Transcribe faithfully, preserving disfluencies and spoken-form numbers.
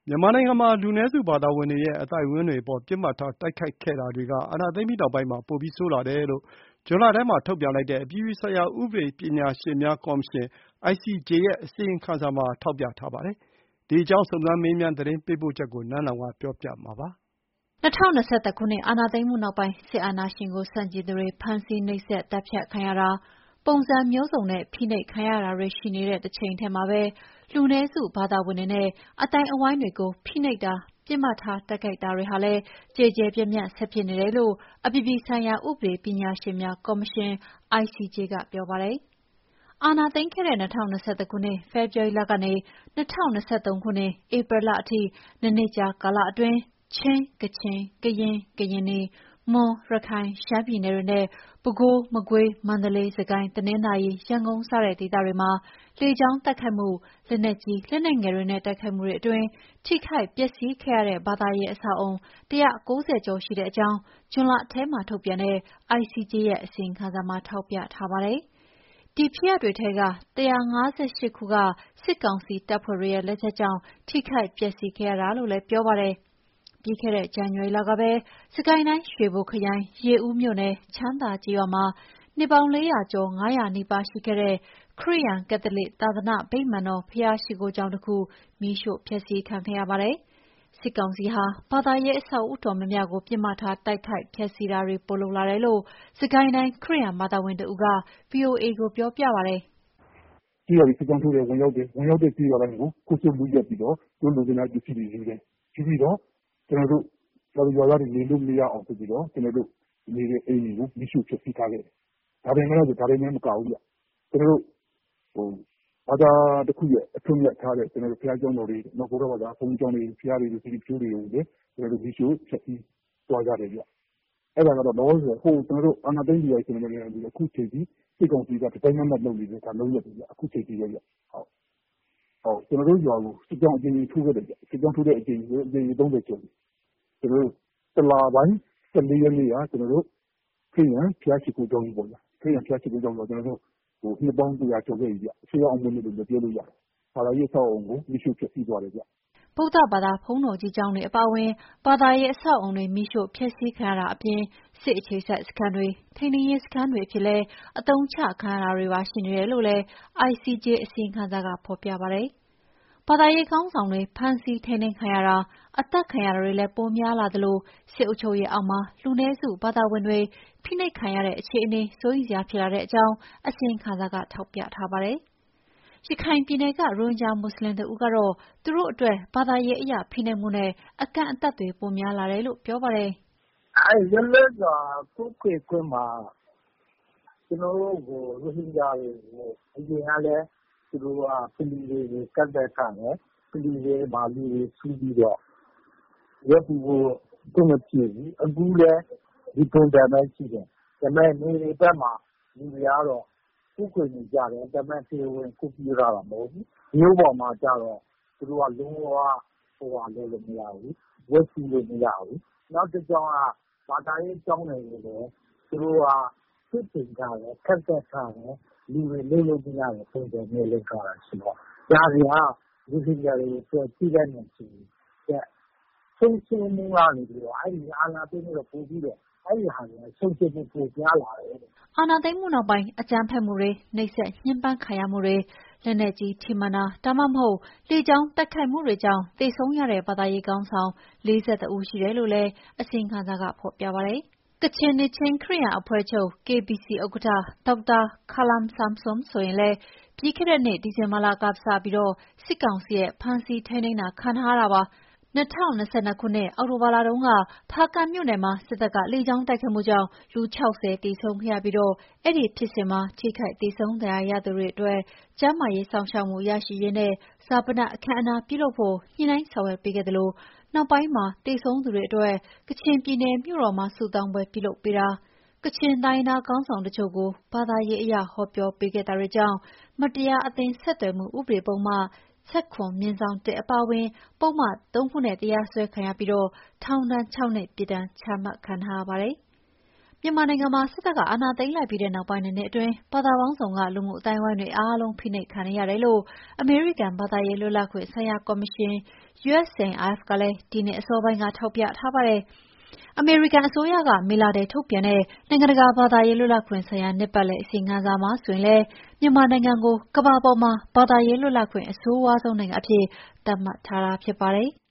မြန်မာနိုင်ငံမှာလူနည်းစုဘာသာဝင်တွေရဲ့အသိုက်အဝန်းတွေအပေါ်ပစ်မှတ်ထားတိုက်ခိုက်ခဲ့တာတွေကအာဏာသိမ်းပြီးနောက်ပိုင်းမှာပိုပြီးဆိုးလာတယ်လို့ဇွန်လထဲမှာထုတ်ပြန်လိုက်တဲ့အပြည်ပြည်ဆိုင်ရာဥပဒေပညာရှင်များကော်မရှင် အိုင် စီ ဂျေ ရဲ့အစီရင်ခံစာမှာထောက်ပြထားပါတယ်။ ဒီအကြောင်းစုံစမ်းမေးမြန်းသတင်းပေးပို့ချက်ကိုနန်းလောင်ဝ်ကပြောပြမှာပါ။၂၀၂၁ ခုနှစ်အာဏာသိမ်းမှုနောက်ပိုင်းစစ်အာဏာရှင်ကိုဆန့်ကျင်သူတွေဖမ်းဆီးနှိပ်စက်တပ်ဖြတ်ခံရတာပုံစံမျိုးစုံနဲ့ဖိနှိပ်ခံရတာတွေရှိနေတဲ့တစ်ချိန်တည်းမှာပဲလူနည်းစုဘာသာဝင်တွေနဲ့အသိုင်းအဝိုင်းတွေကိုဖိနှိပ်တာပစ်မှတ်ထားတိုက်ခိုက်တာတွေဟာလည်းကျယ်ကျယ်ပြန့်ပြန့်ဆက်ဖြစ်နေတယ်လို့အပြည်ပြည်ဆိုင်ရာဥပဒေပညာရှင်များကော်မရှင် အိုင် စီ ဂျေ ကပြောပါတယ်။အာဏာသိမ်းခဲ့တဲ့၂၀၂၁ ခုနှစ်ဖေဖော်ဝါရီလကနေ၂၀၂၃ ခုနှစ်ဧပြီလအထိနှစ်နှစ်ကြာကာလအတွင်းချင်း၊ကချင်၊ကရင်၊ကရင်နီ၊မွန်၊ရခိုင်၊ရှမ်းပြည်နယ်တွေနဲ့ပဲခူး၊မကွေး၊မန္တလေး၊စစ်ကိုင်း၊တနင်္သာရီ၊ရန်ကုန်စတဲ့ဒေသတွေမှာလေကြောင်းတိုက်ခိုက်မှု၊လက်နက်ကြီးလက်နက်ငယ်တွေနဲ့တိုက်ခိုက်မှုတွေအတွင်းထိခိုက်ပျက်စီးခဲ့ရတဲ့ဘာသာရေးအဆောက်အအုံ၁၉၀ကျော်ရှိတဲ့အကြောင်းဇွန်လထဲမှာထုတ်ပြန်တဲ့ အိုင် စီ ဂျေ ရဲ့အစီရင်ခံစာမှာထောက်ပြထားပါတယ်။ဒီဖြစ်ရပ်တွေထဲက၁၅၈ခုကစစ်ကောင်စီတပ်ဖွဲ့တွေရဲ့လက်ချက်ကြောင့်ထိခိုက်ပျက်စီးခဲ့ရတာလို့လည်းပြောပါတယ်။ပြီးခဲ့တဲ့ဇန်နဝါရီလကပဲစစ်ကိုင်းတိုင်းရွှေဘိုခရိုင်ရေဦးမြို့နယ်ချမ်းသာကျေးရွာမှာနှစ်ပေါင်းလေးရာကျော်၅ရာနီးပါးရှိခဲ့တဲ့ခရစ်ယာန်ကက်သလစ်သာသနာဗိမာန်တော်ဘုရားရှိခိုးကျောင်းတစ်ခုမီးရှို့ဖျက်ဆီးခံခဲ့ရပါတယ်။စစ်ကောင်စီဟာဘာသာရေးအဆောက်အဦတော်များများကိုပစ်မှတ်ထားတိုက်ခိုက်ဖျက်ဆီးတာတွေပိုလုပ်လာတယ်လို့စစ်ကိုင်းတိုင်းခရစ်ယာန်ဘာသာဝင်တဦးက ဗွီအိုအေကိုပြောပြပါတယ်။ကျေးရွာတွေစစ်ကြောင်းထိုးတယ်ဝင်ရောက်တယ်ဝင်ရောက်တဲ့ကျေးရွာတိုင်းကိုကိုစုလူရက်ပြီးတော့သူတို့လူစင်တဲ့ပစ္စည်းတွေယူတယ်ယူပြီးတော့ကျွန်တော်တို့ရွာသားတွေနေလို့မရအောင်ဆိုပြီးတော့ကျွန်တော်တို့နေတဲ့အိမ်တွေကိုမီးရှို့ဖျက်ဆီးထားခဲ့တယ်။ဒါပေမဲ့လည်းဒါတွေနဲ့မကဘူးဗျ။ကျွန်တော်တို့ဟိုဘာသာတစ်ခုရဲ့အထွတ်မြတ်ထားတဲ့ကျွန်တော်တို့ဘုရားကျောင်းတော်တွေနောက်ဘုရားဘာသာဘုန်းကြီးကျောင်းတွေဘုရားတွေစီပြိုးတွေကိုလည်းကျွန်တော်တို့မီးရှို့ဖျက်ဆီးသွားကြတယ်ဗျ။အဲ့ဒါကတော့တော့ဆိုဟိုကျွန်တော်တို့အာနာသိန်းကြီးရိုက်ကျွန်တော်တို့လည်းအခုချိန်ကြီးစိတ်ကောင်းကြီးကဒီတိုင်းမှမလုပ်နေတဲ့ဒါလုံးရတယ်ဗျ။အခုချိန်ကြီးပဲဗျ။ဟုတ်ဟုတ်ကျွန်တော်တို့ရွာကိုစစ်ကြောင်းအချင်းချင်းထိုးခဲ့တယ်ဗျ။စစ်ကြောင်းထိုးတဲ့အချင်းချင်းအချင်းချင်းသုံးဆယ်ကျော်တယ်။ကျွန်တော်တို့တလာပိုင်း၁၄ရက်နေ့ကကျွန်တော်တို့ခရစ်ယာန်ဘုရားရှိခိုးကျောင်းကြီးပေါ့ဗျာခရစ်ယာန်ဘုရားရှိခိုးကျောင်းတော့ကျွန်တော်တို့ဟိုနှစ်ပေါင်းတရာကျော်ခဲ့ပြီဗျဆရာအောင်မင်းတို့လည်းပြောလို့ရတယ်။ဘာသာရေးဆောက်အောင်ကိုမီးရှို့ဖျက်ဆီးသွားတယ်ဗျ။ဗုဒ္ဓဘာသာဘုန်းတော်ကြီးကျောင်းတွေအပါအဝင်ဘာသာရေးအဆောက်အအုံတွေမီးရှို့ဖျက်ဆီးခံရတာအပြင်စစ်အခြေစိုက်စခန်းတွေထိန်းသိမ်းရေးစခန်းတွေအဖြစ်လည်းအသုံးချခံရတာတွေပါရှိနေတယ်လို့လည်း အိုင် စီ ဂျေ အစီရင်ခံစာကဖော်ပြပါတယ်။ဘာသာရေးခေါင်းဆောင်တွေဖမ်းဆီးထိန်းသိမ်းခံရတာအသတ်ခံရတာတွေလည်းပိုများလာသလိုစစ်အုပ်ချုပ်ရေးအောက်မှာလူနည်းစုဘာသာဝင်တွေဖိနှိပ်ခံရတဲ့အခြေအနေစိုးရိမ်စရာဖြစ်လာတဲ့အကြောင်းအစီရင်ခံစာကထောက်ပြထားပါတယ်။ရခိုင်ပြည်နယ်ကရိုဟင်ဂျာမွတ်ဆလင်တဦးကတော့သူတို့အတွက်ဘာသာရေးအရဖိနှိပ်မှုနဲ့အကန့်အသတ်တွေပိုများလာတယ်လို့ပြောပါတယ်။အဲရလကခုခေတ်ကမှာကျွန်တော်တို့ကိုရိုဟင်ဂျာတွေကိုအရင်ကလည်းသူတို့ကပြည်တွေကိုကတ်သက်ခံတယ်ပြည်တွေမာလူတွေစူးပြီးတော့ရပ်ပြီးကိုသူမဖြစ်ဘူးအခုလည်းဒီပုံစံနဲ့ရှိတယ်ဒါပေမဲ့နေနေဘက်မှာလူတွေကတော့ခုခွင့်နေကြတယ်ဒါပေမဲ့ပြေဝင်ခုပြရတာမဟုတ်ဘူးမျိုးပေါ်မှာကြတော့သူတို့ကလုံးဝဟိုဟာလို့လို့မရဘူးဝတ်စီလို့မရဘူးနောက်တစ်ကြောင်းကဘာသာရေးကျောင်းတွေကိုလည်းသူတို့ကစစ်တင်ကြတယ်ခက်ခက်ထားတယ်လူတွေလုံးလုံးမရတဲ့ပုံစံမျိုးလုပ်ကြတာရှိတော့ဒါတွေကလူတွေတွေကိုကြည့်တဲ့နေစီတဲ့ဆုံးရှင်းမှုကနေပြီးတော့အဲ့ဒီအာဏာသိမ်းလို့ပို့ပြီးတော့အဲ့ဒီဟာတွေဆုံးရှင်းမှုပိုများလာတယ်အာဏာသိမ်းမှုနောက်ပိုင်းအကြမ်းဖက်မှုတွေနှိပ်စက်ညှဉ်းပန်းခံရမှုတွေလက်နက်ကြီးထိမှန်တာဒါမှမဟုတ်လေကြောင်းတိုက်ခိုက်မှုတွေကြောင့်သေဆုံးရတဲ့ဘာသာရေးခေါင်းဆောင်၄၁ဦးရှိတယ်လို့လည်းအစီရင်ခံစာကဖော်ပြပါတယ်။ကချင်နှစ်ချင်းခရစ်ယာန်အဖွဲ့ချုပ် ကေ ဘီ စီ ဥက္ကဋ္ဌဒေါက်တာခါလမ်ဆမ်ဆွမ်ဆိုရင်လည်းပြီးခဲ့တဲ့နှစ်ဒီဇင်ဘာလကစပြီးစစ်ကောင်စီရဲ့ဖမ်းဆီးထိန်းသိမ်းတာခံထားရတာပါ။၂၀၂၂ခုနှစ်အောက်တိုဘာလတုန်းကဖားကန့်မြို့နယ်မှာစစ်တပ်ကလေကြောင်းတိုက်ခိုက်မှုကြောင့်လူ၆၀သေဆုံးခဲ့ရပြီးအဲ့ဒီဖြစ်စဉ်မှာထိခိုက်သေဆုံးဒဏ်ရာရသူတွေအတွက်ကျန်းမာရေးစောင့်ရှောက်မှုရရှိရေးနဲ့ဈာပနအခမ်းအနားပြုလုပ်ဖို့ညှိနှိုင်းဆောင်ရွက်ပေးခဲ့သလိုနောက်ပိုင်းမှာသေဆုံးသူတွေအတွက်ကချင်ပြည်နယ်မြို့တော်မှာဆုတောင်းပွဲပြုလုပ်ပေးတာကချင်တိုင်းရင်းသားခေါင်းဆောင်တချို့ကိုဘာသာရေးအရဟောပြောပေးခဲ့တာတွေကြောင့်မတရားအသင်းဆက်သွယ်မှုဥပဒေပုဒ်မ၁၇/၁အပါအဝင်ပုဒ်မသုံးခုနဲ့တရားစွဲခံရပြီးထောင်ဒဏ်၆နှစ်ပြစ်ဒဏ်ချမှတ်ခံထားရပါတယ်။မြန်မာနိုင်ငံမှာစစ်တပ်ကအာဏာသိမ်းလိုက်ပြီးတဲ့နောက်ပိုင်းနှစ်နှစ်အတွင်းဘာသာပေါင်းစုံကလူမှုအသိုင်းအဝိုင်းတွေအားလုံးဖိနှိပ်ခံနေရတယ်လို့အမေရိကန်ဘာသာရေးလွတ်လပ်ခွင့်ဆိုင်ရာကော်မရှင် U S C I F ကလည်းဒီနှစ်အစောပိုင်းကထောက်ပြထားပါတယ်။အမေရိကန်အစိုးရကမေလထဲထုတ်ပြန်တဲ့နိုင်ငံတကာဘာသာရေးလွတ်လပ်ခွင့်ဆိုင်ရာနှစ်ပတ်လည်အစီရင်ခံစာမှာဆိုရင်လည်းမြန်မာနိုင်ငံကိုကမ္ဘာပေါ်မှာဘာသာရေးလွတ်လပ်ခွင့်အဆိုးဝါးဆုံးနိုင်ငံအဖြစ်သတ်မှတ်ထားတာဖြစ်ပါတယ်။